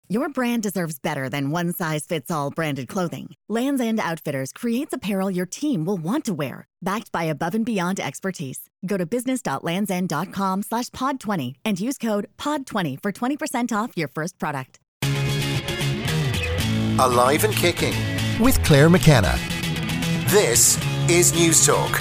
Your brand deserves better than one-size-fits-all branded clothing. Lands' End Outfitters creates apparel your team will want to wear, backed by above and beyond expertise. Go to business.landsend.com/pod20 and use code POD20 for 20% off your first product. Alive and Kicking with Claire McKenna. This is News Talk.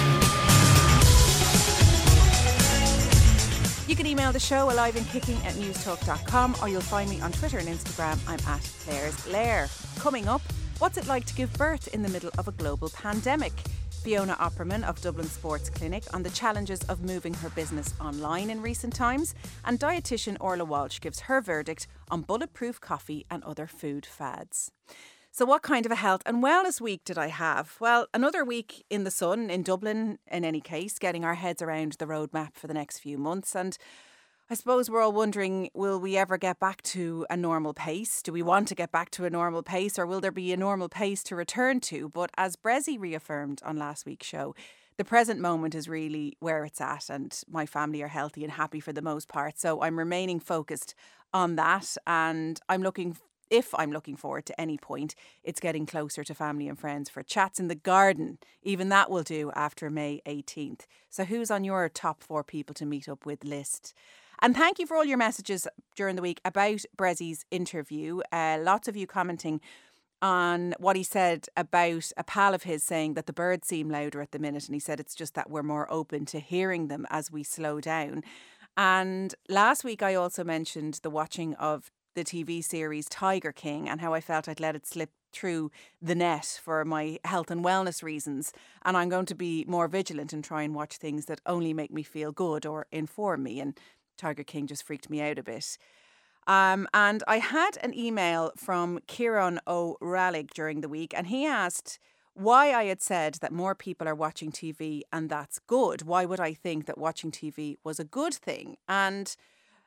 You can email the show aliveandkicking@newstalk.com, or you'll find me on Twitter and Instagram. I'm at Claire's Lair. Coming up, what's it like to give birth in the middle of a global pandemic? Fiona Opperman of Dublin Sports Clinic on the challenges of moving her business online in recent times, and dietitian Orla Walsh gives her verdict on bulletproof coffee and other food fads. So what kind of a health and wellness week did I have? Well, another week in the sun in Dublin, in any case, getting our heads around the roadmap for the next few months. And I suppose we're all wondering, will we ever get back to a normal pace? Do we want to get back to a normal pace, or will there be a normal pace to return to? But as Bressie reaffirmed on last week's show, the present moment is really where it's at, and my family are healthy and happy for the most part. So I'm remaining focused on that, and if I'm looking forward to any point, it's getting closer to family and friends for chats in the garden. Even that will do after May 18th. So who's on your top 4 people to meet up with list? And thank you for all your messages during the week about Bressie's interview. Lots of you commenting on what he said about a pal of his saying that the birds seem louder at the minute. And he said it's just that we're more open to hearing them as we slow down. And last week I also mentioned the watching of the TV series Tiger King and how I felt I'd let it slip through the net for my health and wellness reasons. And I'm going to be more vigilant and try and watch things that only make me feel good or inform me. And Tiger King just freaked me out a bit. And I had an email from Kieran O'Rallig during the week, and he asked why I had said that more people are watching TV and that's good. Why would I think that watching TV was a good thing? And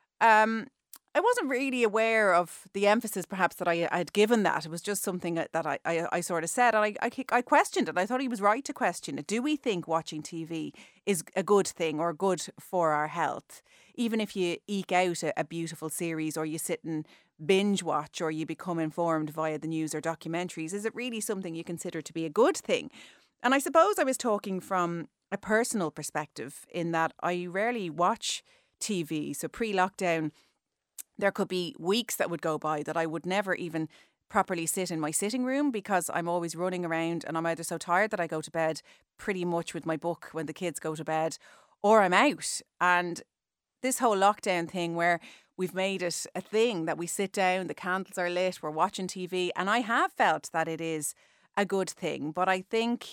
I wasn't really aware of the emphasis perhaps that I had given that. It was just something that I sort of said, and I questioned it. I thought he was right to question it. Do we think watching TV is a good thing or good for our health? Even if you eke out a beautiful series, or you sit and binge watch, or you become informed via the news or documentaries, is it really something you consider to be a good thing? And I suppose I was talking from a personal perspective in that I rarely watch TV. So pre-lockdown, there could be weeks that would go by that I would never even properly sit in my sitting room because I'm always running around, and I'm either so tired that I go to bed pretty much with my book when the kids go to bed, or I'm out. And this whole lockdown thing where we've made it a thing that we sit down, the candles are lit, we're watching TV, and I have felt that it is a good thing. But I think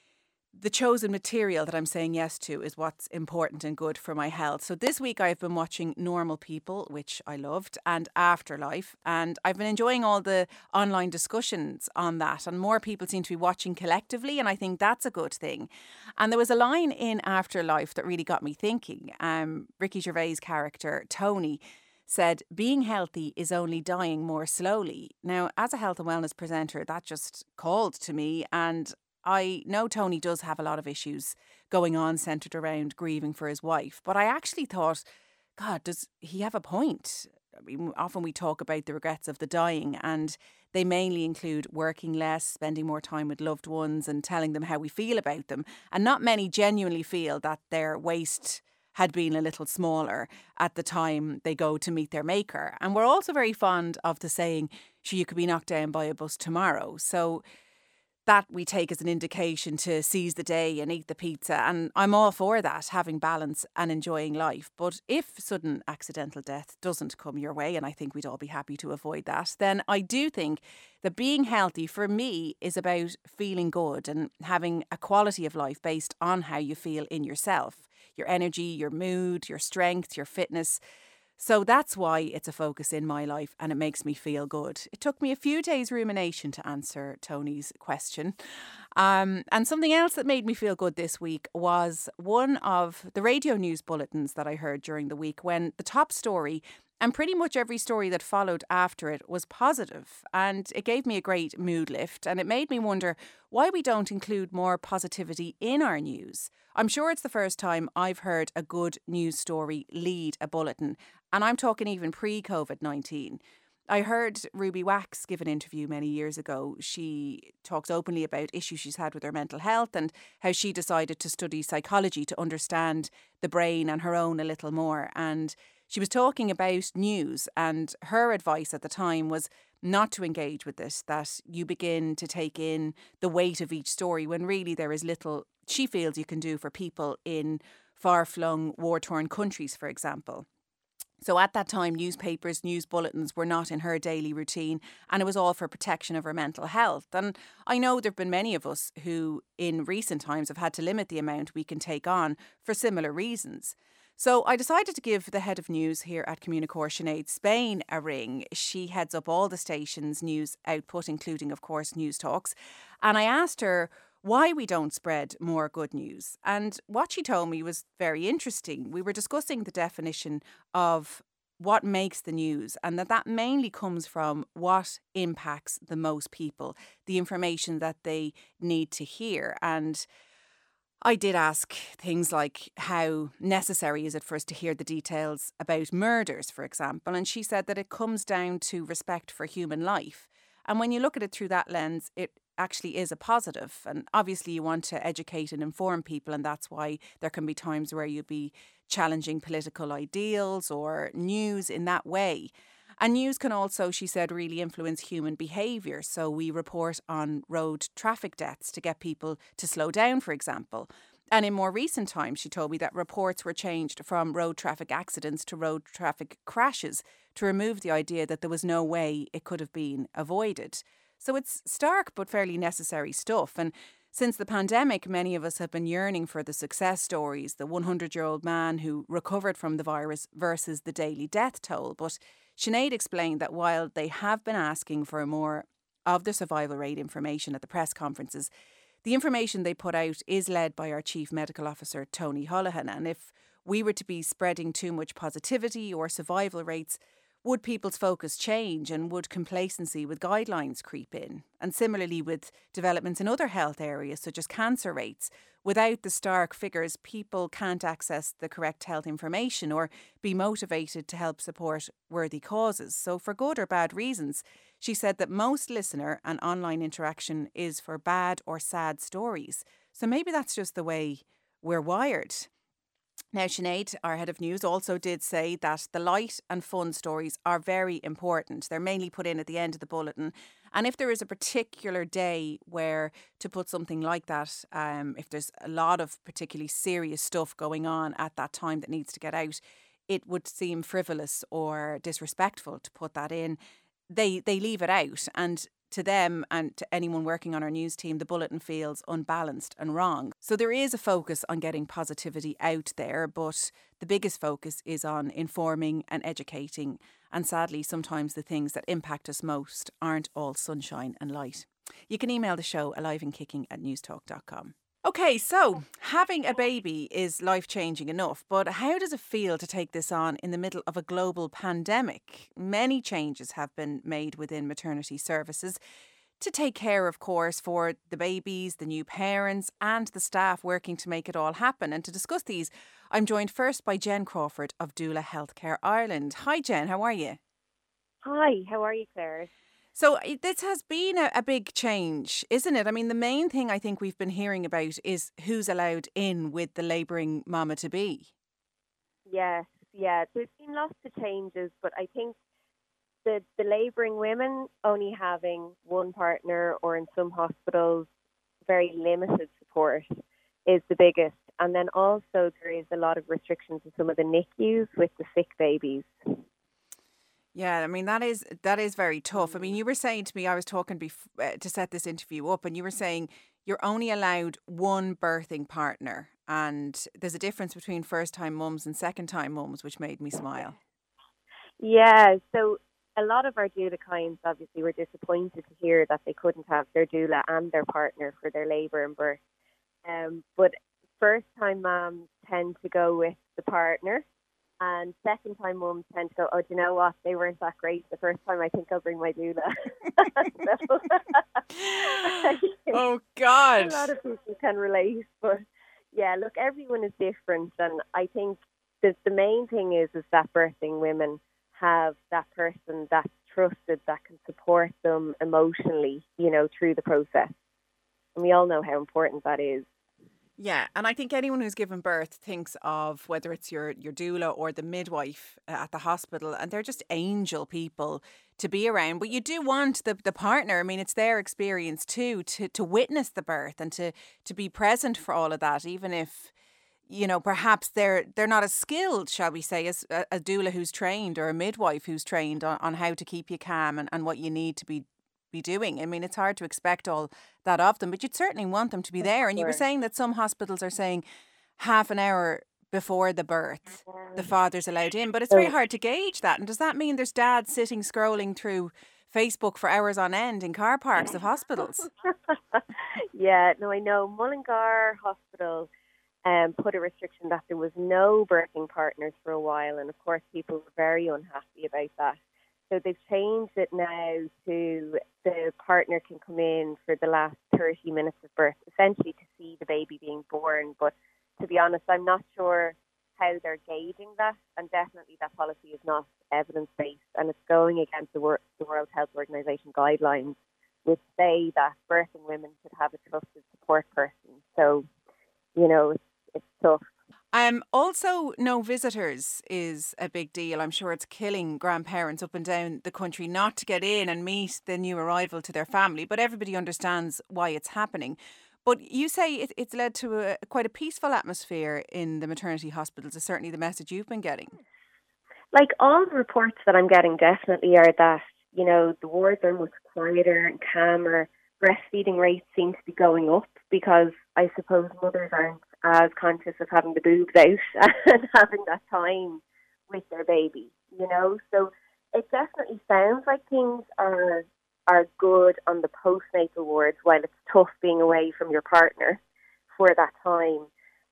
the chosen material that I'm saying yes to is what's important and good for my health. So this week I've been watching Normal People, which I loved, and Afterlife. And I've been enjoying all the online discussions on that. And more people seem to be watching collectively, and I think that's a good thing. And there was a line in Afterlife that really got me thinking. Ricky Gervais' character, Tony, said, being healthy is only dying more slowly. Now, as a health and wellness presenter, that just called to me, and I know Tony does have a lot of issues going on centred around grieving for his wife, but I actually thought, God, does he have a point? I mean, often we talk about the regrets of the dying, and they mainly include working less, spending more time with loved ones and telling them how we feel about them. And not many genuinely feel that their waste had been a little smaller at the time they go to meet their maker. And we're also very fond of the saying, sure, you could be knocked down by a bus tomorrow. So that we take as an indication to seize the day and eat the pizza. And I'm all for that, having balance and enjoying life. But if sudden accidental death doesn't come your way, and I think we'd all be happy to avoid that, then I do think that being healthy for me is about feeling good and having a quality of life based on how you feel in yourself, your energy, your mood, your strength, your fitness. So that's why it's a focus in my life, and it makes me feel good. It took me a few days rumination to answer Tony's question. And something else that made me feel good this week was one of the radio news bulletins that I heard during the week, when the top story and pretty much every story that followed after it was positive. And it gave me a great mood lift, and it made me wonder why we don't include more positivity in our news. I'm sure it's the first time I've heard a good news story lead a bulletin, and I'm talking even pre-COVID-19. I heard Ruby Wax give an interview many years ago. She talks openly about issues she's had with her mental health and how she decided to study psychology to understand the brain and her own a little more. And she was talking about news, and her advice at the time was not to engage with this, that you begin to take in the weight of each story when really there is little she feels you can do for people in far-flung, war-torn countries, for example. So at that time, newspapers, news bulletins were not in her daily routine, and it was all for protection of her mental health. And I know there have been many of us who in recent times have had to limit the amount we can take on for similar reasons. So I decided to give the head of news here at Communicorp, Sinead Spain, a ring. She heads up all the station's news output, including, of course, News Talks. And I asked her why we don't spread more good news. And what she told me was very interesting. We were discussing the definition of what makes the news, and that mainly comes from what impacts the most people, the information that they need to hear. And I did ask things like how necessary is it for us to hear the details about murders, for example, and she said that it comes down to respect for human life. And when you look at it through that lens, it actually is a positive. And obviously you want to educate and inform people, and that's why there can be times where you'll be challenging political ideals or news in that way. And news can also, she said, really influence human behaviour. So we report on road traffic deaths to get people to slow down, for example. And in more recent times, she told me that reports were changed from road traffic accidents to road traffic crashes to remove the idea that there was no way it could have been avoided. So it's stark but fairly necessary stuff. And since the pandemic, many of us have been yearning for the success stories, the 100-year-old man who recovered from the virus versus the daily death toll. But Sinead explained that while they have been asking for more of the survival rate information at the press conferences, the information they put out is led by our Chief Medical Officer, Tony Holohan. And if we were to be spreading too much positivity or survival rates, would people's focus change, and would complacency with guidelines creep in? And similarly with developments in other health areas such as cancer rates, without the stark figures, people can't access the correct health information or be motivated to help support worthy causes. So for good or bad reasons, she said that most listener and online interaction is for bad or sad stories. So maybe that's just the way we're wired. Now, Sinead, our head of news, also did say that the light and fun stories are very important. They're mainly put in at the end of the bulletin. And if there is a particular day where to put something like that, if there's a lot of particularly serious stuff going on at that time that needs to get out, it would seem frivolous or disrespectful to put that in. They leave it out, and to them and to anyone working on our news team, the bulletin feels unbalanced and wrong. So there is a focus on getting positivity out there, but the biggest focus is on informing and educating. And sadly, sometimes the things that impact us most aren't all sunshine and light. You can email the show aliveandkicking@newstalk.com. Okay, so having a baby is life-changing enough, but how does it feel to take this on in the middle of a global pandemic? Many changes have been made within maternity services to take care, of course, for the babies, the new parents and the staff working to make it all happen. And to discuss these, I'm joined first by Jen Crawford of Doula Healthcare Ireland. Hi, Jen, how are you? Hi, how are you, Claire? So this has been a big change, isn't it? I mean, the main thing I think we've been hearing about is who's allowed in with the labouring mama-to-be. Yes, yeah. There's been lots of changes, but I think the labouring women only having one partner, or in some hospitals, very limited support, is the biggest. And then also there is a lot of restrictions in some of the NICUs with the sick babies. Yeah, I mean, that is very tough. I mean, you were saying to me, I was talking to set this interview up, and you were saying you're only allowed one birthing partner, and there's a difference between first-time mums and second-time mums, which made me smile. Yeah, so a lot of our doula clients obviously were disappointed to hear that they couldn't have their doula and their partner for their labour and birth. But first-time mums tend to go with the partner. And second-time mums tend to go, oh, do you know what? They weren't that great the first time. I think I'll bring my doula. Oh, God. A lot of people can relate. But, yeah, look, everyone is different. And I think the main thing is that birthing women have that person that's trusted that can support them emotionally, through the process. And we all know how important that is. Yeah, and I think anyone who's given birth thinks of whether it's your doula or the midwife at the hospital, and they're just angel people to be around. But you do want the partner. I mean, it's their experience too to witness the birth and to be present for all of that, even if perhaps they're not as skilled, shall we say, as a doula who's trained or a midwife who's trained on how to keep you calm and what you need to be doing. I mean, it's hard to expect all that of them, but you'd certainly want them to be there. And you were saying that some hospitals are saying half an hour before the birth, the father's allowed in, but it's very hard to gauge that. And does that mean there's dads sitting scrolling through Facebook for hours on end in car parks of hospitals? Yeah, no, I know. Mullingar Hospital put a restriction that there was no birthing partners for a while, and of course people were very unhappy about that. So they've changed it now to the partner can come in for the last 30 minutes of birth, essentially to see the baby being born. But to be honest, I'm not sure how they're gauging that, and definitely that policy is not evidence-based, and it's going against the World Health Organization guidelines, which say that birthing women should have a trusted support person. So, it's tough. Also, no visitors is a big deal. I'm sure it's killing grandparents up and down the country not to get in and meet the new arrival to their family, but everybody understands why it's happening. But you say it's led to quite a peaceful atmosphere in the maternity hospitals, is certainly the message you've been getting. Like, all the reports that I'm getting definitely are that, the wards are much quieter and calmer. Breastfeeding rates seem to be going up because I suppose mothers aren't as conscious of having the boobs out and having that time with their baby, So it definitely sounds like things are good on the postnatal wards, while it's tough being away from your partner for that time.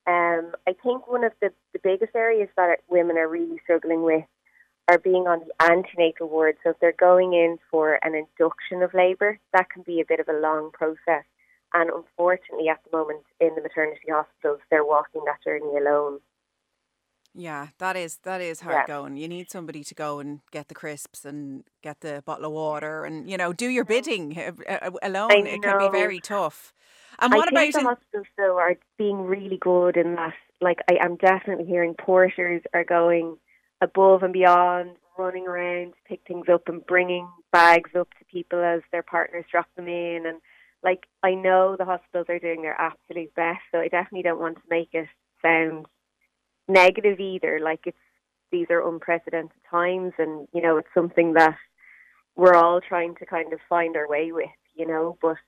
I think one of the biggest areas that women are really struggling with are being on the antenatal ward. So if they're going in for an induction of labour, that can be a bit of a long process. And unfortunately, at the moment in the maternity hospitals, they're walking that journey alone. Yeah, that is hard going. You need somebody to go and get the crisps and get the bottle of water and, do your bidding alone. It can be very tough. And what I think the hospitals, though, are being really good in that. Like, I am definitely hearing porters are going above and beyond, running around to pick things up and bringing bags up to people as their partners drop them in. And, I know the hospitals are doing their absolute best, so I definitely don't want to make it sound negative either. These are unprecedented times, and, it's something that we're all trying to kind of find our way with, but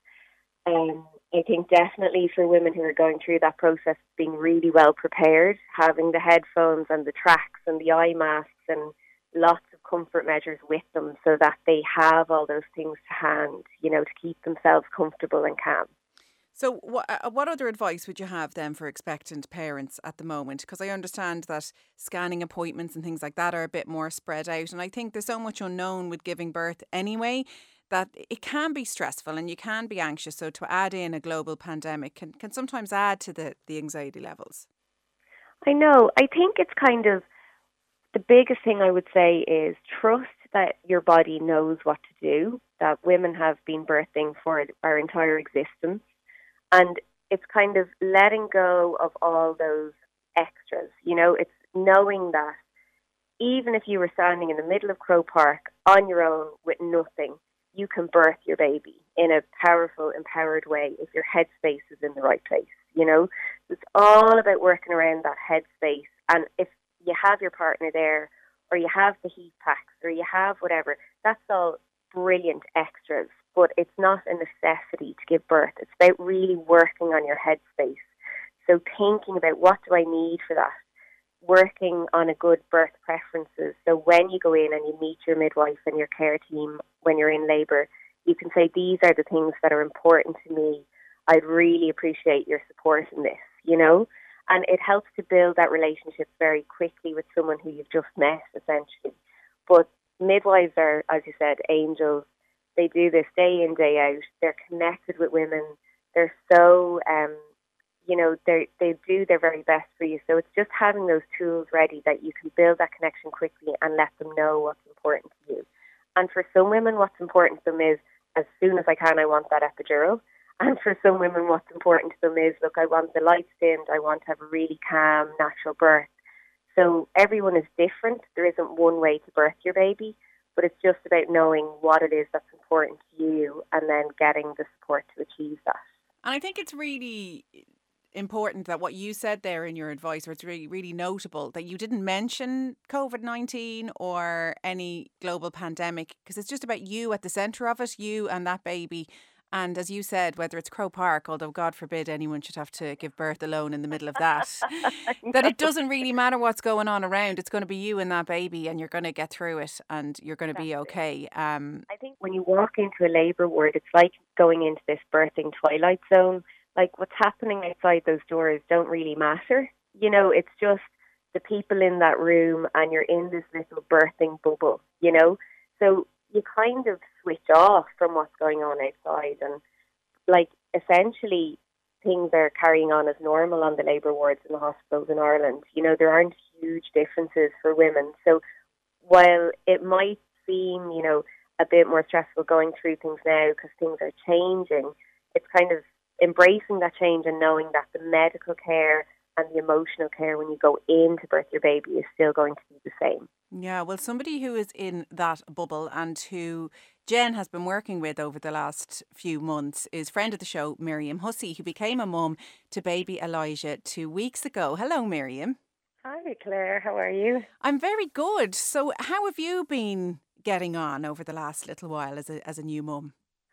I think definitely for women who are going through that process, being really well prepared, having the headphones and the tracks and the eye masks and lots of comfort measures with them so that they have all those things to hand, to keep themselves comfortable and calm. So what other advice would you have then for expectant parents at the moment? Because I understand that scanning appointments and things like that are a bit more spread out. And I think there's so much unknown with giving birth anyway that it can be stressful and you can be anxious. So to add in a global pandemic can sometimes add to the anxiety levels. I know. I think it's kind of the biggest thing I would say is trust that your body knows what to do, that women have been birthing for our entire existence. And it's kind of letting go of all those extras. It's knowing that even if you were standing in the middle of Croke Park on your own with nothing, you can birth your baby in a powerful, empowered way if your headspace is in the right place. It's all about working around that headspace. And if you have your partner there, or you have the heat packs, or you have whatever, that's all brilliant extras. But it's not a necessity to give birth. It's about really working on your headspace. So thinking about what do I need for that? Working on a good birth preferences. So when you go in and you meet your midwife and your care team when you're in labour, you can say, these are the things that are important to me. I'd really appreciate your support in this, And it helps to build that relationship very quickly with someone who you've just met, essentially. But midwives are, as you said, angels. They do this day in, day out. They're connected with women. They're so, they do their very best for you. So it's just having those tools ready that you can build that connection quickly and let them know what's important to you. And for some women, what's important to them is, as soon as I can, I want that epidural. And for some women, what's important to them is, look, I want the lights dimmed, I want to have a really calm, natural birth. So everyone is different. There isn't one way to birth your baby, but it's just about knowing what it is that's important to you and then getting the support to achieve that. And I think it's really important that what you said there in your advice, or it's really, really notable that you didn't mention COVID-19 or any global pandemic, because it's just about you at the centre of it, you and that baby. And as you said, whether it's Croke Park, although God forbid anyone should have to give birth alone in the middle of that, that it doesn't really matter what's going on around. It's going to be you and that baby, and you're going to get through it, and you're going to be okay. I think when you walk into a labour ward, it's like going into this birthing twilight zone. Like, what's happening outside those doors don't really matter. You know, it's just the people in that room, and you're in this little birthing bubble, you know. So you kind of switch off from what's going on outside, and like essentially things are carrying on as normal on the labour wards in the hospitals in Ireland. You know, there aren't huge differences for women. So while it might seem, you know, a bit more stressful going through things now because things are changing, it's kind of embracing that change and knowing that the medical care and the emotional care when you go in to birth your baby is still going to be the same. Yeah, well, somebody who is in that bubble and who Jen has been working with over the last few months is friend of the show, Miriam Hussey, who became a mum to baby Elijah 2 weeks ago. Hello, Miriam. Hi, Claire. How are you? I'm very good. So how have you been getting on over the last little while as a new mum?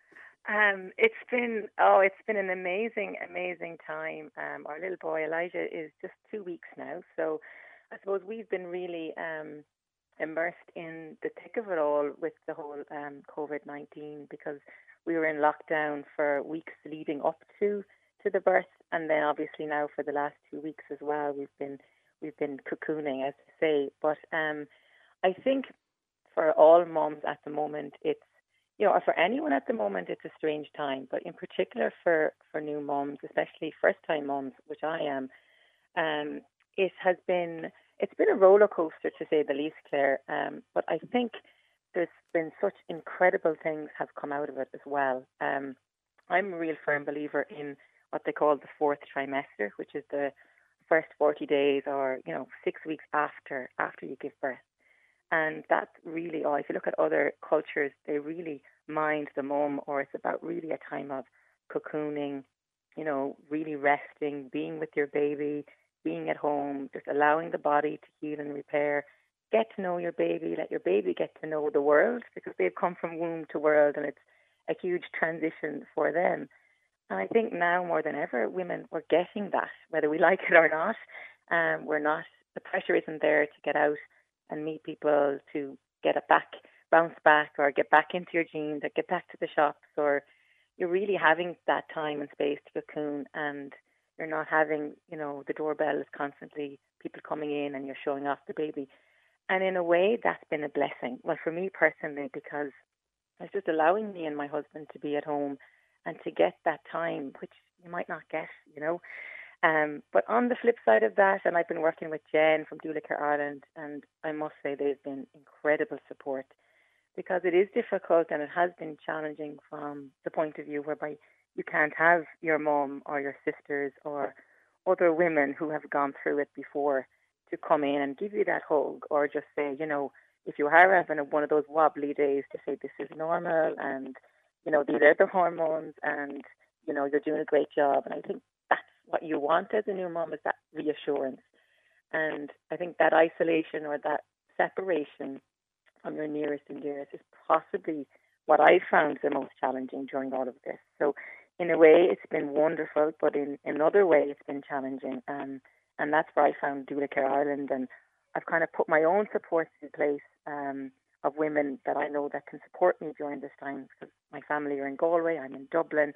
It's been an amazing time. Our little boy Elijah is just 2 weeks now, so I suppose we've been really immersed in the thick of it all with the whole COVID-19, because we were in lockdown for weeks leading up to the birth, and then obviously now for the last 2 weeks as well we've been cocooning, as to say. But I think for all mums at the moment, it's, you know, for anyone at the moment, it's a strange time, but in particular for new mums, especially first-time mums, which I am, it's been a roller coaster, to say the least, Claire. But I think there's been such incredible things have come out of it as well. I'm a real firm believer in what they call the fourth trimester, which is the first 40 days or, 6 weeks after you give birth. And that's really all. If you look at other cultures, they really mind the mum, or it's about really a time of cocooning, really resting, being with your baby, being at home, just allowing the body to heal and repair. Get to know your baby, let your baby get to know the world, because they've come from womb to world, and it's a huge transition for them. And I think now more than ever, women, we're getting that, whether we like it or not. We're not, the pressure isn't there to get out and meet people, to get it back, bounce back, or get back into your jeans, or get back to the shops, or you're really having that time and space to cocoon, and you're not having, the doorbell is constantly people coming in and you're showing off the baby. And in a way, that's been a blessing. Well, for me personally, because it's just allowing me and my husband to be at home and to get that time, which you might not get, But on the flip side of that, and I've been working with Jen from Doula Care Ireland, and I must say they've been incredible support, because it is difficult and it has been challenging from the point of view whereby you can't have your mum or your sisters or other women who have gone through it before to come in and give you that hug, or just say, if you are having one of those wobbly days, to say this is normal, and, these are the hormones, and, you're doing a great job. And I think that's what you want as a new mum, is that reassurance. And I think that isolation or that separation from your nearest and dearest is possibly what I found the most challenging during all of this. So in a way, it's been wonderful, but in another way, it's been challenging. And that's where I found Doula Care Ireland, and I've kind of put my own supports in place of women that I know that can support me during this time, because my family are in Galway, I'm in Dublin.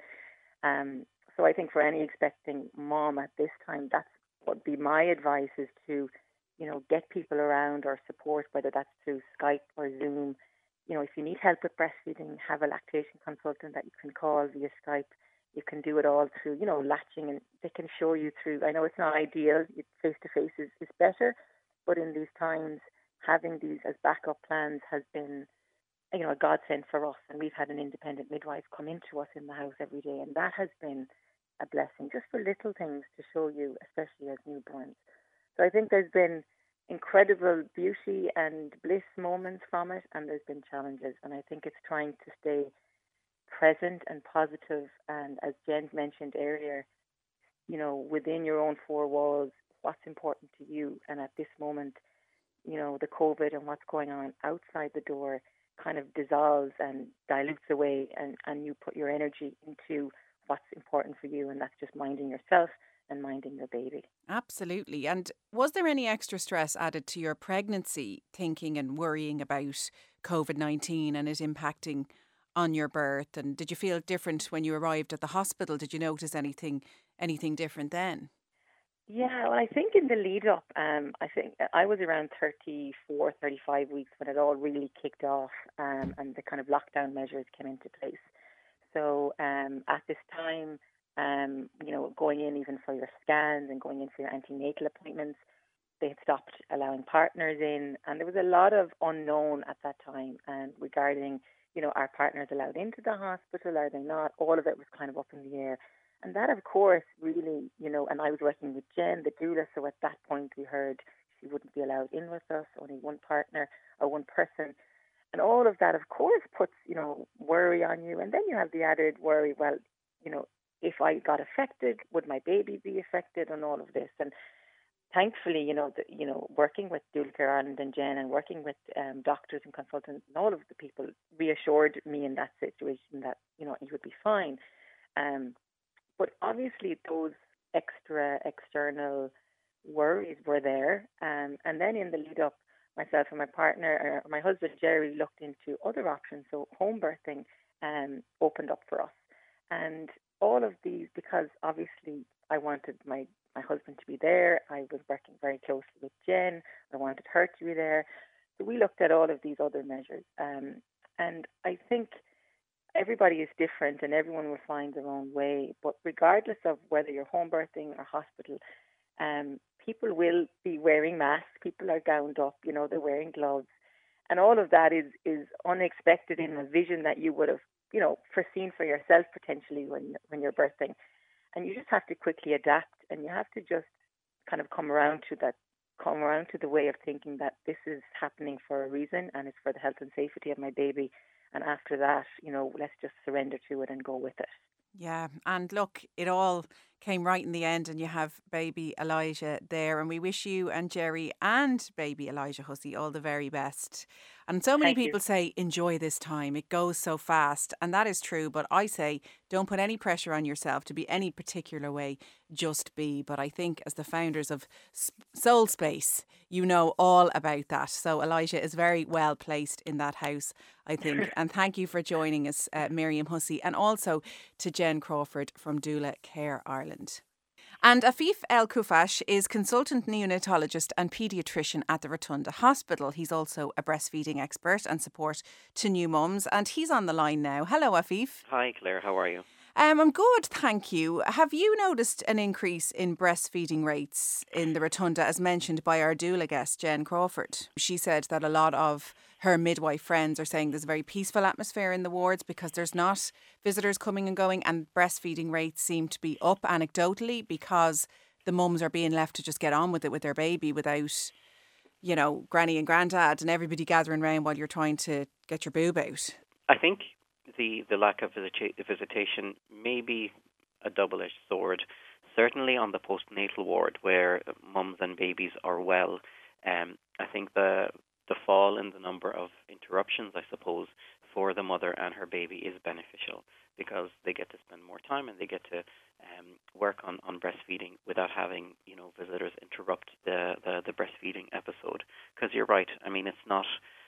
So I think for any expecting mom at this time, that's what would be my advice, is to, get people around or support, whether that's through Skype or Zoom. If you need help with breastfeeding, have a lactation consultant that you can call via Skype. You can do it all through, latching, and they can show you through. I know it's not ideal, face-to-face is better, but in these times, having these as backup plans has been a godsend for us. And we've had an independent midwife come into us in the house every day, and that has been a blessing, just for little things to show you, especially as newborns. So I think there's been incredible beauty and bliss moments from it, and there's been challenges. And I think it's trying to stay present and positive, and as Jen mentioned earlier, within your own four walls, what's important to you. And at this moment, the COVID and what's going on outside the door kind of dissolves and dilutes away, and you put your energy into what's important for you, and that's just minding yourself and minding your baby. Absolutely. And was there any extra stress added to your pregnancy, thinking and worrying about COVID-19 and it impacting on your birth? And did you feel different when you arrived at the hospital? Did you notice anything different then? Yeah, well, I think in the lead up, I think I was around 34, 35 weeks when it all really kicked off, and the kind of lockdown measures came into place. So at this time, going in even for your scans and going in for your antenatal appointments, they had stopped allowing partners in, and there was a lot of unknown at that time regarding, are partners allowed into the hospital, are they not? All of it was kind of up in the air. And that, of course, really, and I was working with Jen, the doula, so at that point we heard she wouldn't be allowed in with us, only one partner or one person. And all of that, of course, puts, worry on you. And then you have the added worry, well, if I got affected, would my baby be affected, and all of this? And thankfully, working with Doula Care Ireland and Jen, and working with doctors and consultants and all of the people reassured me in that situation that, you would be fine. But obviously those external worries were there. And then in the lead up, myself and my partner, my husband Jerry, looked into other options. So home birthing opened up for us. And all of these, because obviously I wanted my husband to be there. I was working very closely with Jen. I wanted her to be there. So we looked at all of these other measures. And I think everybody is different and everyone will find their own way. But regardless of whether you're home birthing or hospital, people will be wearing masks. People are gowned up, they're wearing gloves. And all of that is unexpected in a vision that you would have, foreseen for yourself potentially when you're birthing. And you just have to quickly adapt, and you have to just kind of come around to the way of thinking that this is happening for a reason, and it's for the health and safety of my baby. And after that, let's just surrender to it and go with it. Yeah, and look, it all came right in the end, and you have baby Elijah there, and we wish you and Jerry and baby Elijah Hussey all the very best. And so many people say, enjoy this time. It goes so fast. And that is true. But I say, don't put any pressure on yourself to be any particular way. Just be. But I think as the founders of Soul Space, you know all about that. So Elijah is very well placed in that house, I think. And thank you for joining us, Miriam Hussey, and also to Jen Crawford from Doula Care Ireland. And Afif El Koufash is consultant neonatologist and paediatrician at the Rotunda Hospital. He's also a breastfeeding expert and support to new mums. And he's on the line now. Hello, Afif. Hi, Claire. How are you? I'm good, thank you. Have you noticed an increase in breastfeeding rates in the Rotunda, as mentioned by our doula guest, Jen Crawford? She said that a lot of her midwife friends are saying there's a very peaceful atmosphere in the wards because there's not visitors coming and going, and breastfeeding rates seem to be up anecdotally because the mums are being left to just get on with it with their baby without, granny and granddad and everybody gathering around while you're trying to get your boob out. I think the lack of visitation may be a double-edged sword. Certainly on the postnatal ward where mums and babies are well, I think the fall in the number of interruptions, I suppose, for the mother and her baby is beneficial because they get to spend more time and they get to work on breastfeeding without having visitors interrupt the breastfeeding episode. Because you're right, I mean, it's not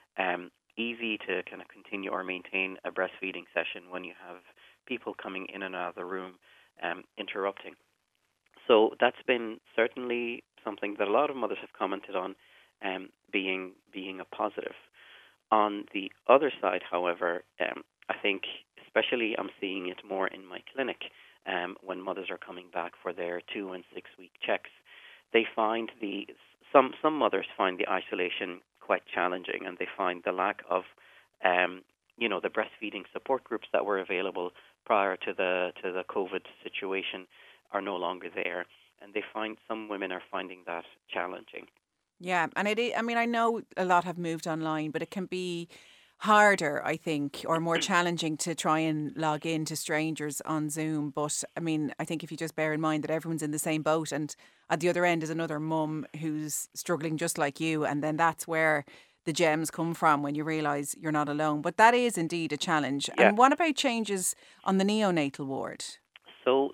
easy to kind of continue or maintain a breastfeeding session when you have people coming in and out of the room interrupting. So that's been certainly something that a lot of mothers have commented on being a positive. On the other side, however, I think especially I'm seeing it more in my clinic when mothers are coming back for their 2 and 6 week checks. They find some mothers find the isolation quite challenging, and they find the lack of the breastfeeding support groups that were available prior to the COVID situation are no longer there, and some women are finding that challenging. Yeah, and I know a lot have moved online, but it can be harder, I think, or more challenging to try and log in to strangers on Zoom. But I think if you just bear in mind that everyone's in the same boat, and at the other end is another mum who's struggling just like you, and then that's where the gems come from when you realise you're not alone. But that is indeed a challenge. Yeah. And what about changes on the neonatal ward? So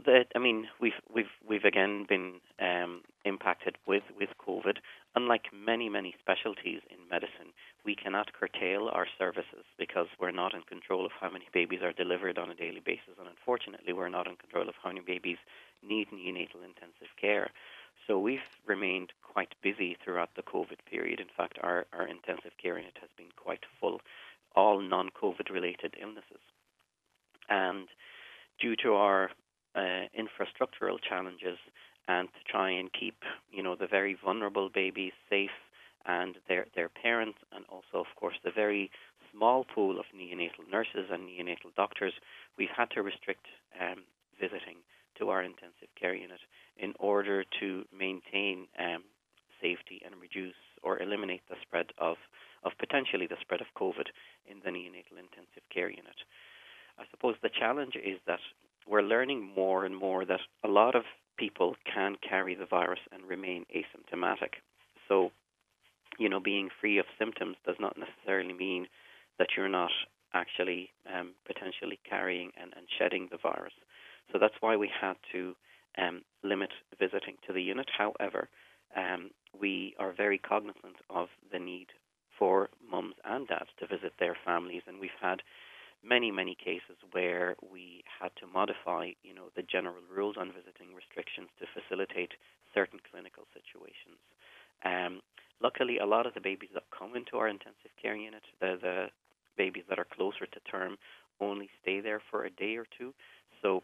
we've again been impacted with COVID. Unlike many specialties in medicine, we cannot curtail our services because we're not in control of how many babies are delivered on a daily basis, and unfortunately, we're not in control of how many babies need neonatal intensive care. So we've remained quite busy throughout the COVID period. In fact, our intensive care unit has been quite full, all non-COVID related illnesses, and due to our infrastructural challenges, and to try and keep, the very vulnerable babies safe and their parents, and also, of course, the very small pool of neonatal nurses and neonatal doctors, we've had to restrict visiting to our intensive care unit in order to maintain safety and reduce or eliminate the spread of potentially the spread of COVID in the neonatal intensive care unit. I suppose the challenge is that we're learning more and more that a lot of people can carry the virus and remain asymptomatic. So, being free of symptoms does not necessarily mean that you're not actually potentially carrying and shedding the virus. So that's why we had to limit visiting to the unit. However, we are very cognizant of the need for mums and dads to visit their families, and we've had many cases where we had to modify, the general rules on visiting restrictions to facilitate certain clinical situations. Luckily, a lot of the babies that come into our intensive care unit, the babies that are closer to term, only stay there for a day or two. So,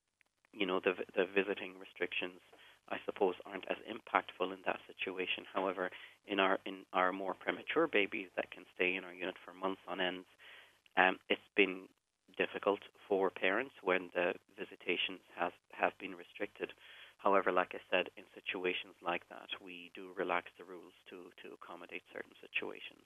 the visiting restrictions, I suppose, aren't as impactful in that situation. However, in our more premature babies that can stay in our unit for months on end, it's been difficult for parents when the visitations have been restricted. However, like I said, in situations like that, we do relax the rules to accommodate certain situations.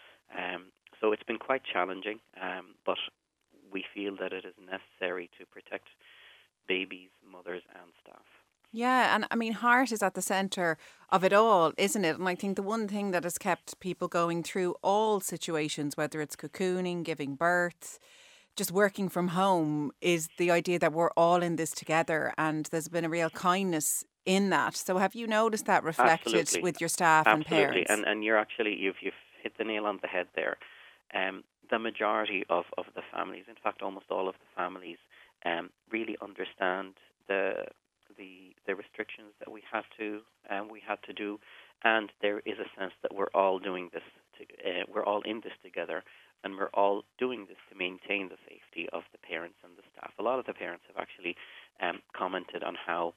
So it's been quite challenging, but we feel that it is necessary to protect babies, mothers and staff. Yeah, and heart is at the centre of it all, isn't it? And I think the one thing that has kept people going through all situations, whether it's cocooning, giving birth, just working from home, is the idea that we're all in this together, and there's been a real kindness in that. So have you noticed that reflected Absolutely. With your staff and parents? Absolutely, and you've hit the nail on the head there. The majority of the families, in fact almost all of the families, really understand the restrictions that we had to do, and there is a sense that we're all doing this. We're all in this together, and we're all doing this to maintain the safety of the parents and the staff. A lot of the parents have actually commented on how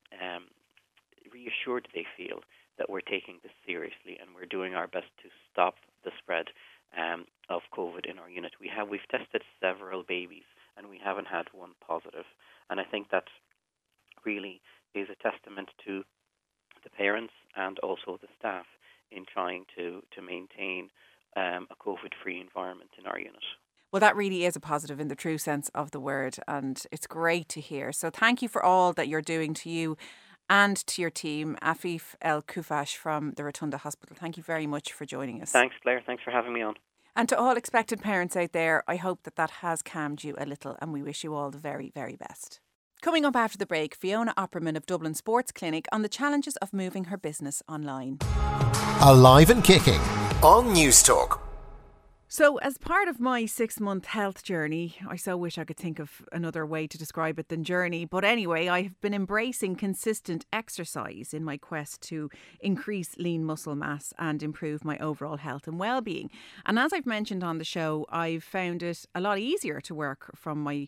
reassured they feel that we're taking this seriously and we're doing our best to stop the spread of COVID in our unit. We've tested several babies, and we haven't had one positive, and I think that really is a testament to the parents and also the staff in trying to maintain a COVID-free environment in our unit. Well, that really is a positive in the true sense of the word, and it's great to hear. So thank you for all that you're doing, to you and to your team. Afif El Koufash from the Rotunda Hospital, thank you very much for joining us. Thanks, Claire. Thanks for having me on. And to all expectant parents out there, I hope that has calmed you a little, and we wish you all the very, very best. Coming up after the break, Fiona Opperman of Dublin Sports Clinic on the challenges of moving her business online. Alive and Kicking on News Talk. So, as part of my 6-month health journey, I so wish I could think of another way to describe it than journey. But anyway, I have been embracing consistent exercise in my quest to increase lean muscle mass and improve my overall health and well-being. And as I've mentioned on the show, I've found it a lot easier to work from my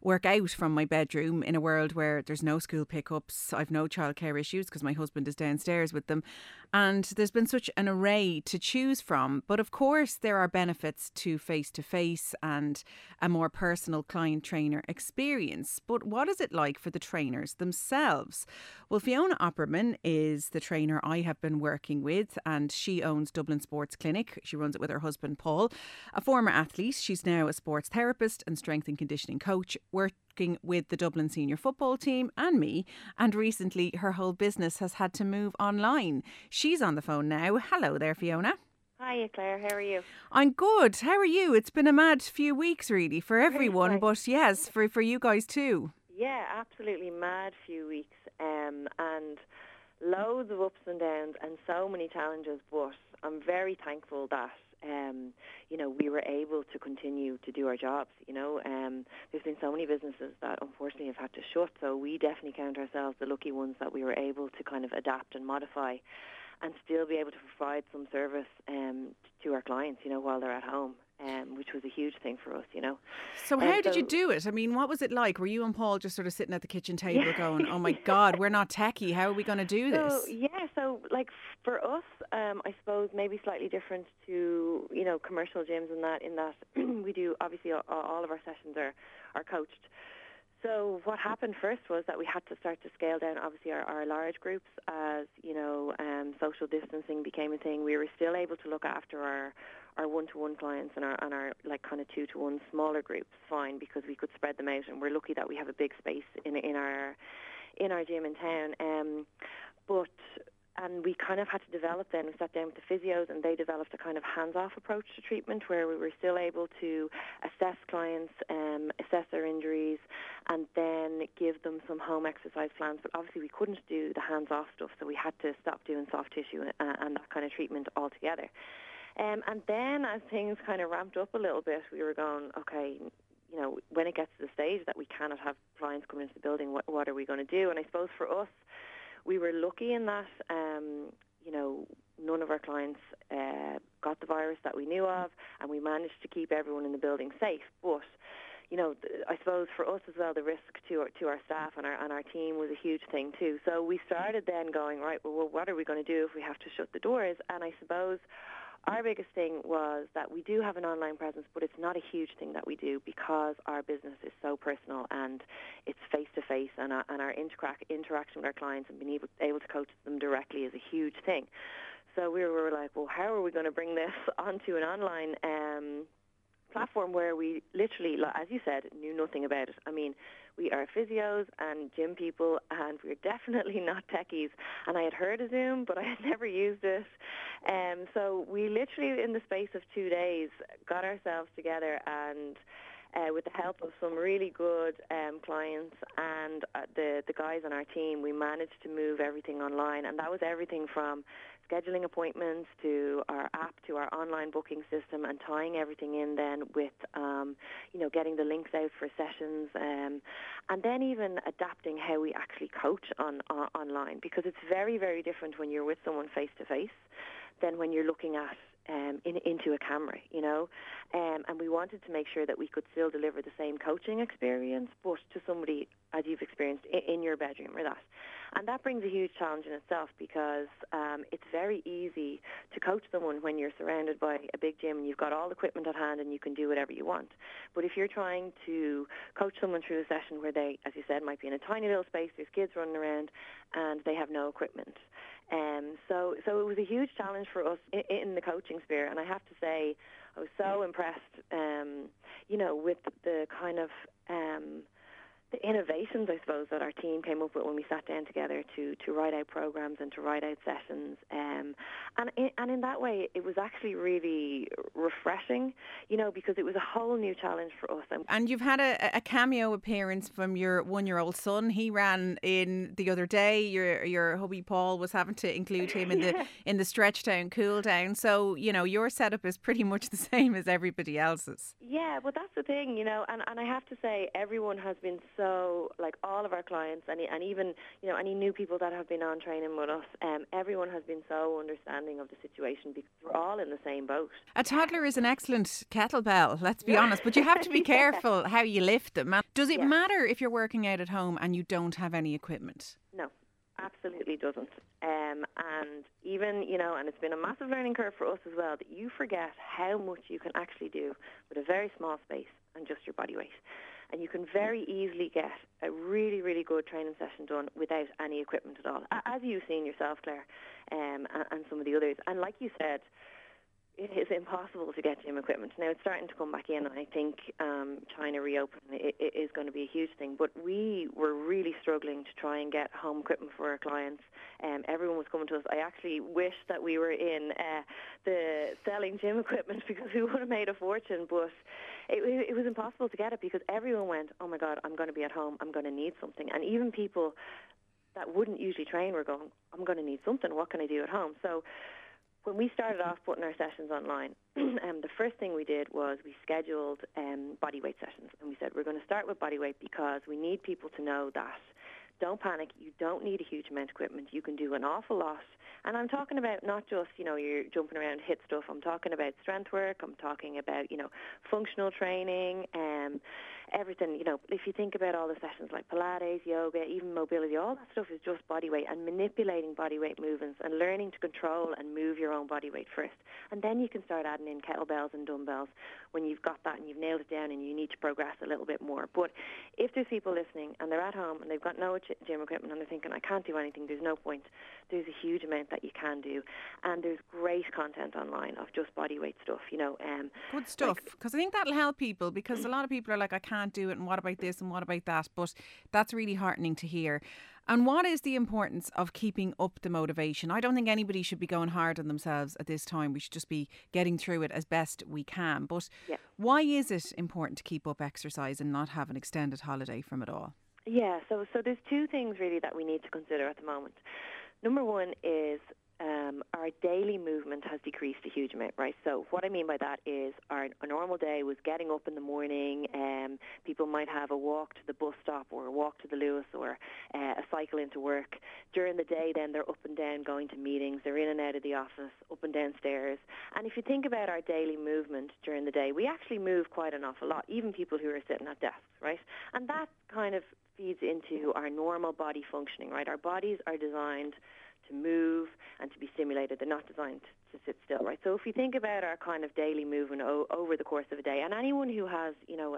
work out from my bedroom in a world where there's no school pickups. I've no childcare issues because my husband is downstairs with them. And there's been such an array to choose from. But of course, there are benefits to face-to-face and a more personal client-trainer experience. But what is it like for the trainers themselves? Well, Fiona Opperman is the trainer I have been working with, and she owns Dublin Sports Clinic. She runs it with her husband, Paul. A former athlete, she's now a sports therapist and strength and conditioning coach, working with the Dublin senior football team and me. And recently, her whole business has had to move online. She's on the phone now. Hello there, Fiona. Hiya, Claire. How are you? I'm good. How are you? It's been a mad few weeks, really, for everyone. But yes, for you guys too. Yeah, absolutely mad few weeks. And loads of ups and downs and so many challenges. But I'm very thankful that we were able to continue to do our jobs. There's been so many businesses that unfortunately have had to shut, so we definitely count ourselves the lucky ones that we were able to kind of adapt and modify and still be able to provide some service to our clients, while they're at home, which was a huge thing for us, So how did you do it? I mean, what was it like? Were you and Paul just sort of sitting at the kitchen table going, oh my God, we're not techie, how are we going to do this? So like for us, I suppose maybe slightly different to, commercial gyms in that we do, obviously all of our sessions are coached. So what happened first was that we had to start to scale down, obviously, our large groups as, social distancing became a thing. We were still able to look after our one-to-one clients and our like kind of 2-to-1 smaller groups fine because we could spread them out, and we're lucky that we have a big space in our gym in town. And we kind of had to develop then. We sat down with the physios and they developed a kind of hands-off approach to treatment where we were still able to assess clients, assess their injuries, and then give them some home exercise plans. But obviously we couldn't do the hands-off stuff, so we had to stop doing soft tissue and that kind of treatment altogether. And then as things kind of ramped up a little bit, we were going, okay, when it gets to the stage that we cannot have clients come into the building, what are we going to do? And I suppose for us, we were lucky in that, none of our clients got the virus that we knew of, and we managed to keep everyone in the building safe. But, I suppose for us as well, the risk to our staff and our team was a huge thing too. So we started then going, right, well, what are we going to do if we have to shut the doors? And I suppose our biggest thing was that we do have an online presence, but it's not a huge thing that we do because our business is so personal and it's face-to-face, and our interaction with our clients and being able to coach them directly is a huge thing. So we were like, well, how are we going to bring this onto an online platform where we literally, as you said, knew nothing about it? I mean, we are physios and gym people, and we're definitely not techies. And I had heard of Zoom, but I had never used it. So we literally, in the space of 2 days, got ourselves together and with the help of some really good clients and the guys on our team, we managed to move everything online. And that was everything from scheduling appointments to our app to our online booking system, and tying everything in then with, getting the links out for sessions, and then even adapting how we actually coach online, because it's very, very different when you're with someone face-to-face than when you're looking at into a camera, and we wanted to make sure that we could still deliver the same coaching experience, but to somebody as you've experienced in your bedroom or that. And that brings a huge challenge in itself, because it's very easy to coach someone when you're surrounded by a big gym and you've got all the equipment at hand and you can do whatever you want. But if you're trying to coach someone through a session where they, as you said, might be in a tiny little space, there's kids running around and they have no equipment. So it was a huge challenge for us in the coaching sphere, and I have to say I was so impressed, with the kind of the innovations, I suppose, that our team came up with when we sat down together to write out programs and to write out sessions. And in that way, it was actually really refreshing, because it was a whole new challenge for us. And you've had a cameo appearance from your 1-year-old son. He ran in the other day. Your hubby Paul was having to include him in the stretch down, cool down. So, your setup is pretty much the same as everybody else's. Yeah, well, that's the thing, and I have to say everyone has been so so, like, all of our clients and even, any new people that have been on training with us, everyone has been so understanding of the situation because we're all in the same boat. A toddler is an excellent kettlebell, let's be honest, but you have to be careful how you lift them. Does it matter if you're working out at home and you don't have any equipment? No, absolutely doesn't. And even, and it's been a massive learning curve for us as well, that you forget how much you can actually do with a very small space and just your body weight. And you can very easily get a really, really good training session done without any equipment at all, as you've seen yourself, Claire, and some of the others. And like you said, it is impossible to get gym equipment. Now, it's starting to come back in, and I think China reopening it is going to be a huge thing. But we were really struggling to try and get home equipment for our clients. Everyone was coming to us. I actually wish that we were in the selling gym equipment because we would have made a fortune. But it was impossible to get it because everyone went, oh, my God, I'm going to be at home. I'm going to need something. And even people that wouldn't usually train were going, I'm going to need something. What can I do at home? So when we started off putting our sessions online, the first thing we did was we scheduled body weight sessions. And we said, we're going to start with body weight because we need people to know that don't panic. You don't need a huge amount of equipment. You can do an awful lot. And I'm talking about not just, you're jumping around hit stuff. I'm talking about strength work. I'm talking about, functional training, everything. If you think about all the sessions like Pilates, yoga, even mobility, all that stuff is just body weight and manipulating body weight movements and learning to control and move your own body weight first. And then you can start adding in kettlebells and dumbbells when you've got that and you've nailed it down and you need to progress a little bit more. But if there's people listening and they're at home and they've got no gym equipment and they're thinking, I can't do anything, there's no point, there's a huge amount that you can do. And there's great content online of just body weight stuff, Good stuff, because I think that'll help people, because a lot of people are like, I can't do it, and what about this and what about that? But that's really heartening to hear. And what is the importance of keeping up the motivation? I don't think anybody should be going hard on themselves at this time. We should just be getting through it as best we can. But why is it important to keep up exercise and not have an extended holiday from it all? Yeah, so there's two things really that we need to consider at the moment. Number one is our daily movement has decreased a huge amount, right? So what I mean by that is a normal day was getting up in the morning. People might have a walk to the bus stop or a walk to the Lewis or a cycle into work. During the day, then they're up and down going to meetings. They're in and out of the office, up and down stairs. And if you think about our daily movement during the day, we actually move quite an awful lot, even people who are sitting at desks, right? And that kind of feeds into our normal body functioning, right? Our bodies are designed to move and to be stimulated. They're not designed to sit still, right? So if you think about our kind of daily movement over the course of a day, and anyone who has,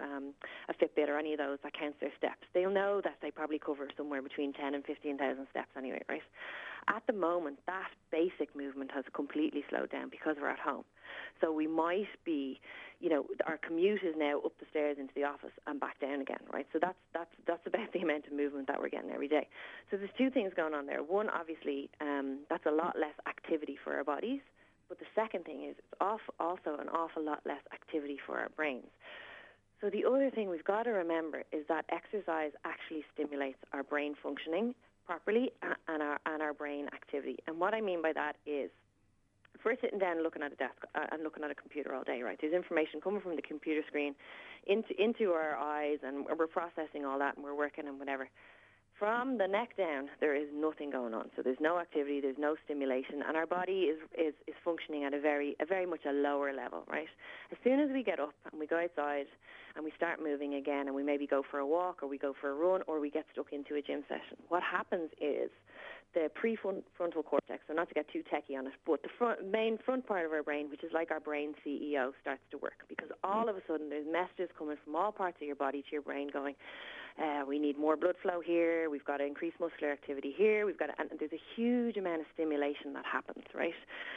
a Fitbit or any of those that counts their steps, they'll know that they probably cover somewhere between 10 and 15,000 steps anyway, right? At the moment, that basic movement has completely slowed down because we're at home. So we might be, our commute is now up the stairs into the office and back down again, right? So that's about the amount of movement that we're getting every day. So there's two things going on there. One, obviously, that's a lot less activity for our bodies. But the second thing is it's also an awful lot less activity for our brains. So the other thing we've got to remember is that exercise actually stimulates our brain functioning properly and our brain activity. And what I mean by that is, if we're sitting down looking at a desk and looking at a computer all day, right, there's information coming from the computer screen into our eyes, and we're processing all that and we're working and whatever. From the neck down, there is nothing going on. So there's no activity, there's no stimulation, and our body is functioning at a very much a lower level, right? As soon as we get up and we go outside and we start moving again, and we maybe go for a walk or we go for a run or we get stuck into a gym session, what happens is the prefrontal cortex, so not to get too techie on it, but the main front part of our brain, which is like our brain CEO, starts to work, because all of a sudden there's messages coming from all parts of your body to your brain going, we need more blood flow here, we've got to increase muscular activity here, and there's a huge amount of stimulation that happens, right?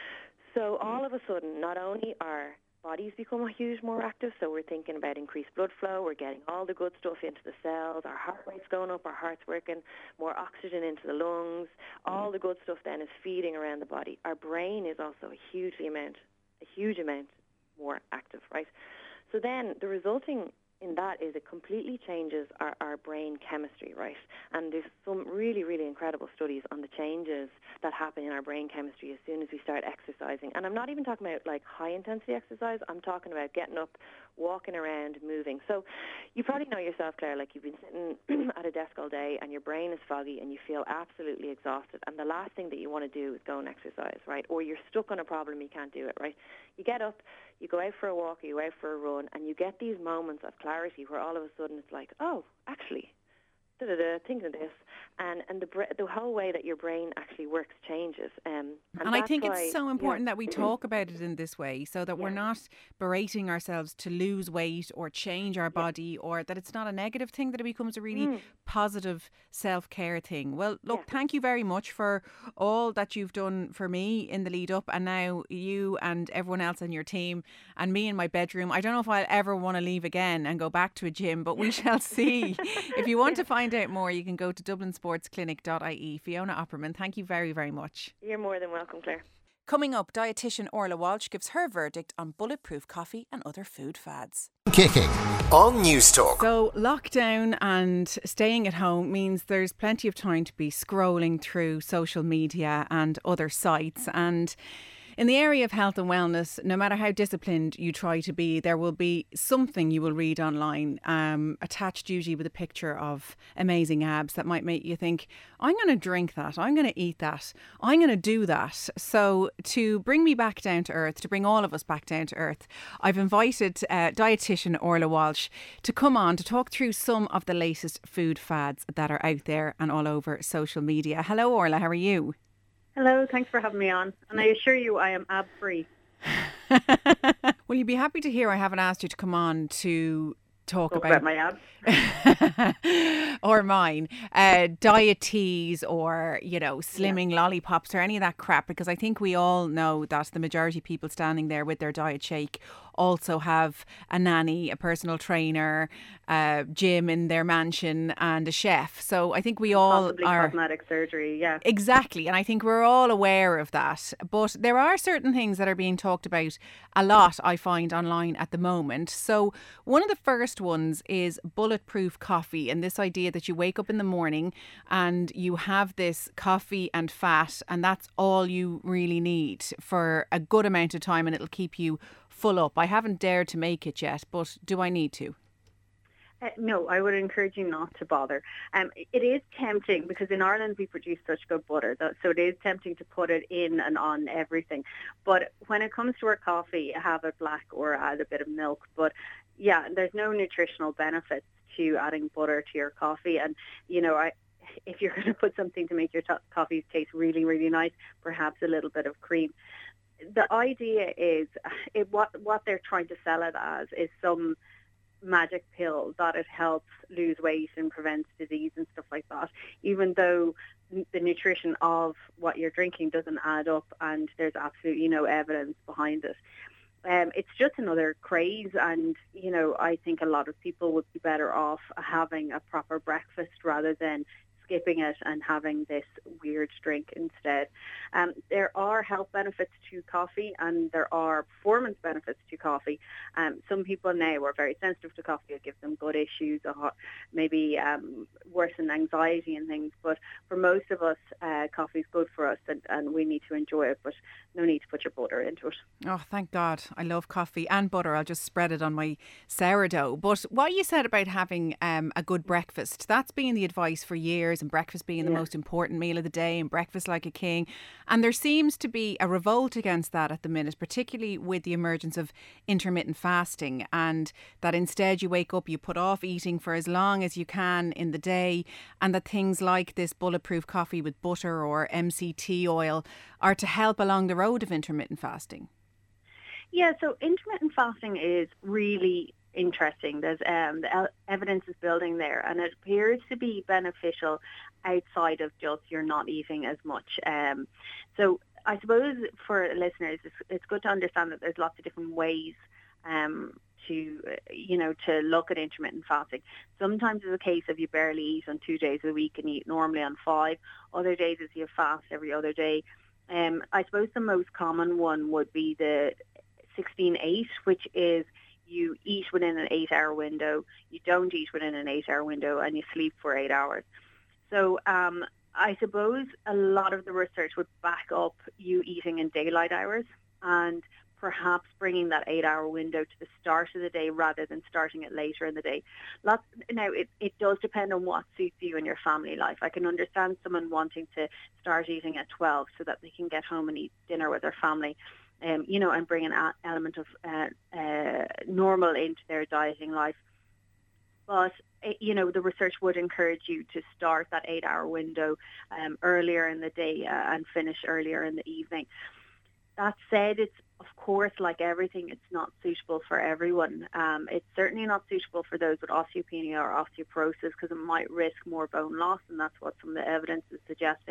So all of a sudden, not only are bodies become a huge more active, so we're thinking about increased blood flow, we're getting all the good stuff into the cells, our heart rate's going up, our heart's working, more oxygen into the lungs, all the good stuff then is feeding around the body. Our brain is also a huge amount more active, right? So then the resulting in that is it completely changes our brain chemistry, right? And there's some really, really incredible studies on the changes that happen in our brain chemistry as soon as we start exercising. And I'm not even talking about like high intensity exercise. I'm talking about getting up, walking around, moving. So you probably know yourself, Claire, like you've been sitting at a desk all day and your brain is foggy and you feel absolutely exhausted, and the last thing that you want to do is go and exercise, right? Or you're stuck on a problem, you can't do it, right? You get up, you go out for a walk, or you go out for a run, and you get these moments of clarity where all of a sudden it's like, oh, actually, thinking of this, and the whole way that your brain actually works changes. And I think it's so important that we talk about it in this way, so that we're not berating ourselves to lose weight or change our body, or that it's not a negative thing, that it becomes a really positive self-care thing. Well, look, thank you very much for all that you've done for me in the lead up, and now you and everyone else on your team and me in my bedroom. I don't know if I'll ever want to leave again and go back to a gym, but we shall see. If you want to find out more, you can go to dublinsportsclinic.ie. Fiona Opperman, thank you very, very much. You're more than welcome, Claire. Coming up, dietitian Orla Walsh gives her verdict on bulletproof coffee and other food fads. Kicking on News Talk. So lockdown and staying at home means there's plenty of time to be scrolling through social media and other sites, and in the area of health and wellness, no matter how disciplined you try to be, there will be something you will read online, attached usually with a picture of amazing abs that might make you think, I'm going to drink that, I'm going to eat that, I'm going to do that. So to bring me back down to earth, to bring all of us back down to earth, I've invited dietitian Orla Walsh to come on to talk through some of the latest food fads that are out there and all over social media. Hello Orla, how are you? Hello, thanks for having me on. And I assure you I am ab-free. Will you be happy to hear I haven't asked you to come on to talk about my abs? or mine, diet teas or, slimming lollipops or any of that crap, because I think we all know that the majority of people standing there with their diet shake also have a nanny, a personal trainer, a gym in their mansion and a chef. So I think we all possibly are... cosmetic surgery, yeah. Exactly. And I think we're all aware of that. But there are certain things that are being talked about a lot, I find, online at the moment. So one of the first ones is bulletproof coffee, and this idea that you wake up in the morning and you have this coffee and fat, and that's all you really need for a good amount of time, and it'll keep you full up. I haven't dared to make it yet, but do I need to? No, I would encourage you not to bother. It is tempting because in Ireland we produce such good butter, so it is tempting to put it in and on everything. But when it comes to our coffee, have it black or add a bit of milk. But yeah, there's no nutritional benefits to adding butter to your coffee. And, if you're going to put something to make your coffee taste really, really nice, perhaps a little bit of cream. The idea is, what they're trying to sell it as is some magic pill that it helps lose weight and prevents disease and stuff like that, even though the nutrition of what you're drinking doesn't add up and there's absolutely no evidence behind it. It's just another craze, and I think a lot of people would be better off having a proper breakfast rather than skipping it and having this weird drink instead. There are health benefits to coffee and there are performance benefits to coffee. Some people now are very sensitive to coffee. It gives them gut issues or maybe worsen anxiety and things. But for most of us, coffee is good for us and we need to enjoy it, but no need to put your butter into it. Oh, thank God. I love coffee and butter. I'll just spread it on my sourdough. But what you said about having a good breakfast, that's been the advice for years, and breakfast being the most important meal of the day and breakfast like a king. And there seems to be a revolt against that at the minute, particularly with the emergence of intermittent fasting, and that instead you wake up, you put off eating for as long as you can in the day, and that things like this bulletproof coffee with butter or MCT oil are to help along the road of intermittent fasting. Yeah, so intermittent fasting is really interesting. There's the evidence is building there, and it appears to be beneficial outside of just you're not eating as much. So I suppose for listeners, it's good to understand that there's lots of different ways to look at intermittent fasting. Sometimes it's a case of you barely eat on 2 days a week and eat normally on 5. Other days is you fast every other day. I suppose the most common one would be the 16-8, which is you eat within an 8-hour window, you don't eat within an 8-hour window, and you sleep for 8 hours. So I suppose a lot of the research would back up you eating in daylight hours and perhaps bringing that 8-hour window to the start of the day rather than starting it later in the day. Now, it does depend on what suits you and your family life. I can understand someone wanting to start eating at 12 so that they can get home and eat dinner with their family, and bring an element of normal into their dieting life. But, the research would encourage you to start that 8-hour window earlier in the day and finish earlier in the evening. That said, it's, of course, like everything, it's not suitable for everyone. It's certainly not suitable for those with osteopenia or osteoporosis because it might risk more bone loss, and that's what some of the evidence is suggesting.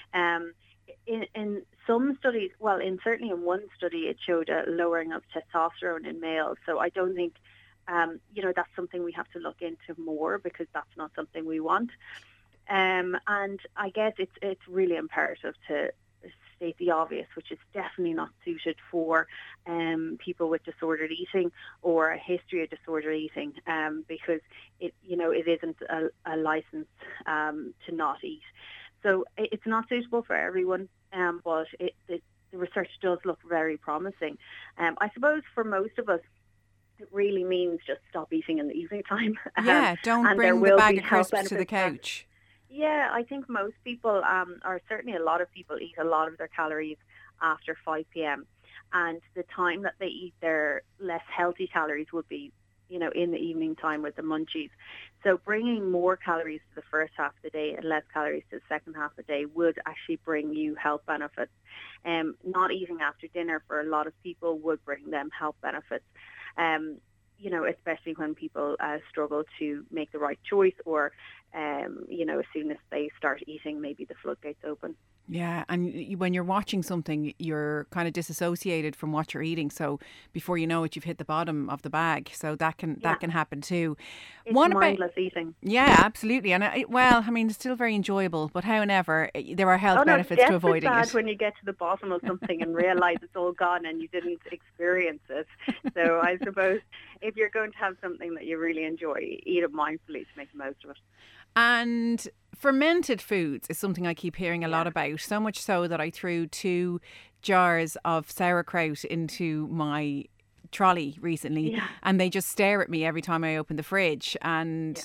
In some studies, certainly in one study, it showed a lowering of testosterone in males. So I don't think, that's something we have to look into more because that's not something we want. And I guess it's really imperative to state the obvious, which is definitely not suited for people with disordered eating or a history of disordered eating, because it isn't a license to not eat. So it's not suitable for everyone, but the research does look very promising. I suppose for most of us, it really means just stop eating in the evening time. Yeah, don't bring the bag of crisps to the couch. Yeah, I think most people, or certainly a lot of people, eat a lot of their calories after 5 p.m. And the time that they eat their less healthy calories would be, in the evening time with the munchies. So bringing more calories to the first half of the day and less calories to the second half of the day would actually bring you health benefits. Not eating after dinner for a lot of people would bring them health benefits. Especially when people struggle to make the right choice or, as soon as they start eating, maybe the floodgates open. Yeah, and when you're watching something, you're kind of disassociated from what you're eating. So before you know it, you've hit the bottom of the bag. So that can happen too. It's mindless eating. Yeah, absolutely. And it's still very enjoyable. But however, there are health benefits to avoiding it. It's bad when you get to the bottom of something and realise it's all gone and you didn't experience it. So I suppose if you're going to have something that you really enjoy, eat it mindfully to make the most of it. And fermented foods is something I keep hearing a lot about, so much so that I threw 2 jars of sauerkraut into my trolley recently, and they just stare at me every time I open the fridge. And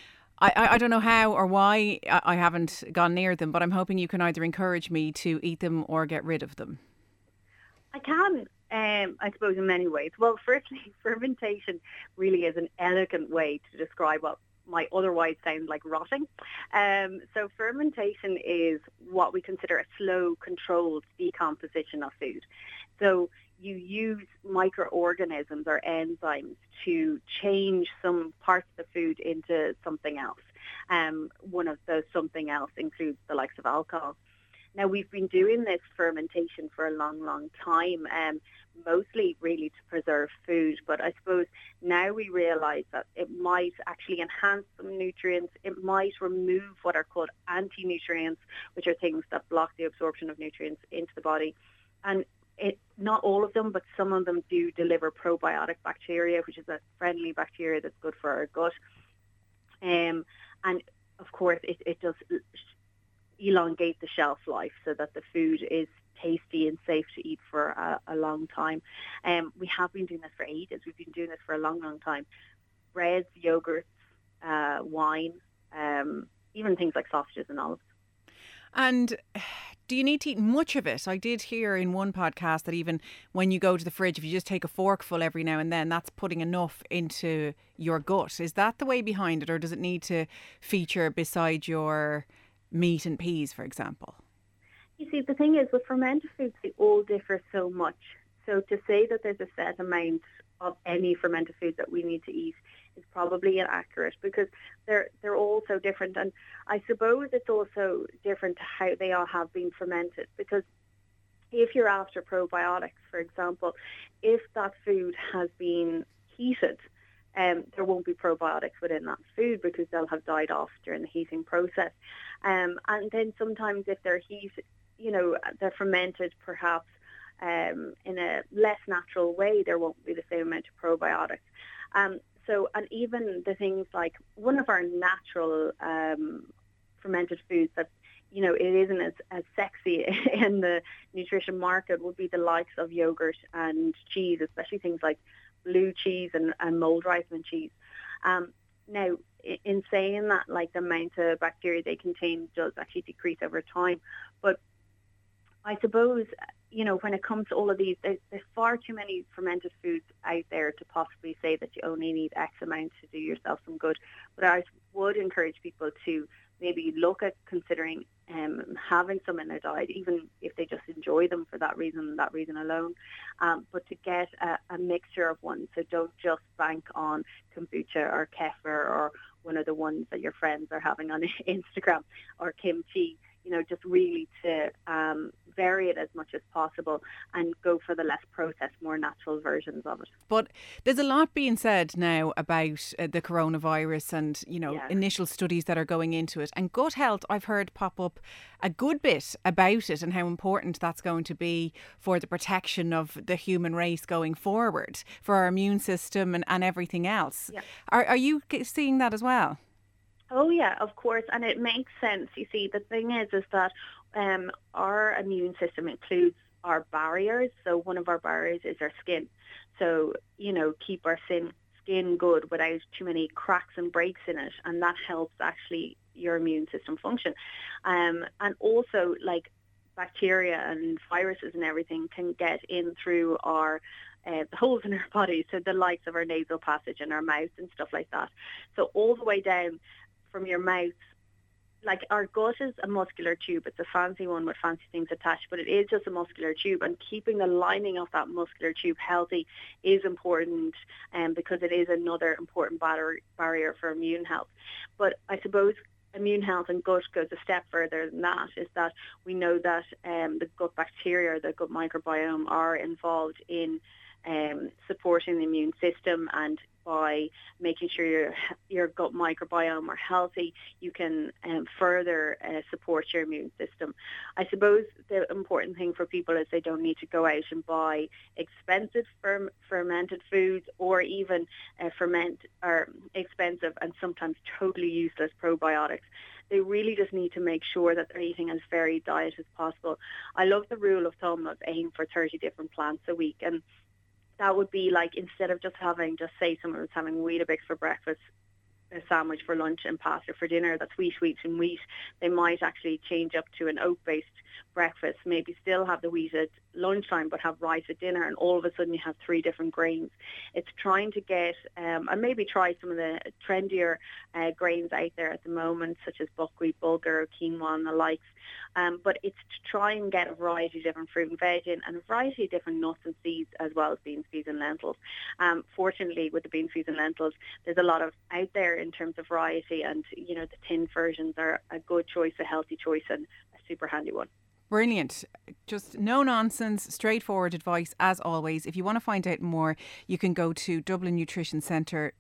I don't know how or why I haven't gone near them, but I'm hoping you can either encourage me to eat them or get rid of them. I can, I suppose, in many ways. Well, firstly, fermentation really is an elegant way to describe what might otherwise sound like rotting. So fermentation is what we consider a slow, controlled decomposition of food. So you use microorganisms or enzymes to change some parts of the food into something else. One of those something else includes the likes of alcohol. Now, we've been doing this fermentation for a long, long time, mostly really to preserve food. But I suppose now we realise that it might actually enhance some nutrients. It might remove what are called anti-nutrients, which are things that block the absorption of nutrients into the body. And not all of them, but some of them do deliver probiotic bacteria, which is a friendly bacteria that's good for our gut. And of course, it does elongate the shelf life so that the food is tasty and safe to eat for a long time. We have been doing this for ages. We've been doing this for a long, long time. Breads, yogurts, wine, even things like sausages and olives. And do you need to eat much of it? I did hear in one podcast that even when you go to the fridge, if you just take a forkful every now and then, that's putting enough into your gut. Is that the way behind it, or does it need to feature beside your meat and peas, for example? You see, the thing is, with fermented foods, they all differ so much. So to say that there's a set amount of any fermented food that we need to eat is probably inaccurate because they're all so different. And I suppose it's also different to how they all have been fermented, because if you're after probiotics, for example, if that food has been heated, there won't be probiotics within that food because they'll have died off during the heating process. And then sometimes if they're heated, they're fermented perhaps in a less natural way, there won't be the same amount of probiotics. And even the things like one of our natural fermented foods that it isn't as sexy in the nutrition market would be the likes of yogurt and cheese, especially things like blue cheese and mold ripening cheese. Now, in saying that, like, the amount of bacteria they contain does actually decrease over time. But I suppose, when it comes to all of these, there's far too many fermented foods out there to possibly say that you only need X amount to do yourself some good. But I would encourage people to maybe look at considering having some in their diet, even if they just enjoy them for that reason alone, but to get a mixture of ones. So don't just bank on kombucha or kefir or one of the ones that your friends are having on Instagram, or kimchi. Just really to vary it as much as possible and go for the less processed, more natural versions of it. But there's a lot being said now about the coronavirus and, initial studies that are going into it. And gut health, I've heard pop up a good bit about it and how important that's going to be for the protection of the human race going forward, for our immune system and everything else. Yeah. Are you seeing that as well? Oh, yeah, of course. And it makes sense. You see, the thing is that our immune system includes our barriers. So one of our barriers is our skin. So, keep our skin good without too many cracks and breaks in it. And that helps actually your immune system function. And also, like, bacteria and viruses and everything can get in through our the holes in our body. So the likes of our nasal passage and our mouth and stuff like that. So all the way down from your mouth, like, our gut is a muscular tube. It's a fancy one with fancy things attached, but it is just a muscular tube, and keeping the lining of that muscular tube healthy is important, because it is another important barrier for immune health. But I suppose immune health and gut goes a step further than that, is that we know that the gut bacteria, the gut microbiome, are involved in supporting the immune system, and by making sure your gut microbiome are healthy, you can further support your immune system. I suppose the important thing for people is they don't need to go out and buy expensive fermented foods, or even expensive and sometimes totally useless probiotics. They really just need to make sure that they're eating as varied diet as possible. I love the rule of thumb of aim for 30 different plants a week, and that would be like, instead of just say someone was having Weetabix for breakfast, a sandwich for lunch, and pasta for dinner, that's wheat and wheat, they might actually change up to an oat-based breakfast, maybe still have the wheat at lunchtime but have rice at dinner, and all of a sudden you have 3 different grains. It's trying to get, and maybe try some of the trendier grains out there at the moment, such as buckwheat, bulgur, quinoa and the likes, but it's to try and get a variety of different fruit and veg in, and a variety of different nuts and seeds, as well as beans, peas and lentils. Fortunately, with the beans, peas and lentils, there's a lot of out there in terms of variety, and the tinned versions are a good choice, a healthy choice, and a super handy one. Brilliant. Just no nonsense, straightforward advice as always. If you want to find out more, you can go to Dublin Nutrition Centre,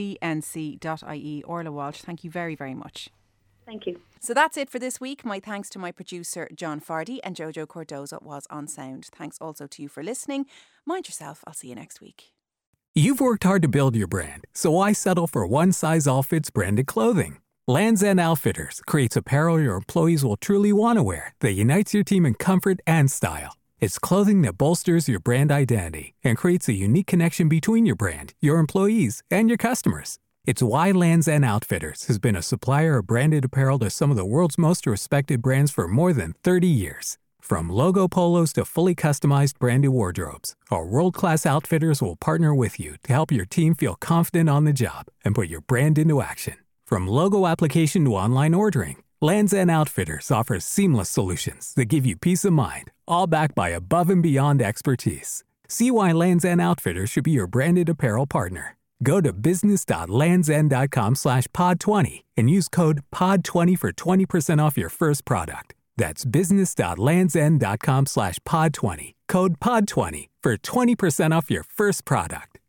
dnc.ie. Orla Walsh, thank you very, very much. Thank you. So that's it for this week. My thanks to my producer, John Fardy, and Jojo Cordoza was on sound. Thanks also to you for listening. Mind yourself. I'll see you next week. You've worked hard to build your brand, so why settle for one-size-all-fits branded clothing? Lands' End Outfitters creates apparel your employees will truly want to wear that unites your team in comfort and style. It's clothing that bolsters your brand identity and creates a unique connection between your brand, your employees, and your customers. It's why Lands' End Outfitters has been a supplier of branded apparel to some of the world's most respected brands for more than 30 years. From logo polos to fully customized branded wardrobes, our world-class outfitters will partner with you to help your team feel confident on the job and put your brand into action. From logo application to online ordering, Lands' End Outfitters offers seamless solutions that give you peace of mind, all backed by above and beyond expertise. See why Lands' End Outfitters should be your branded apparel partner. Go to business.landsend.com/pod20 and use code POD20 for 20% off your first product. That's business.landsend.com/pod20. Code POD20 for 20% off your first product.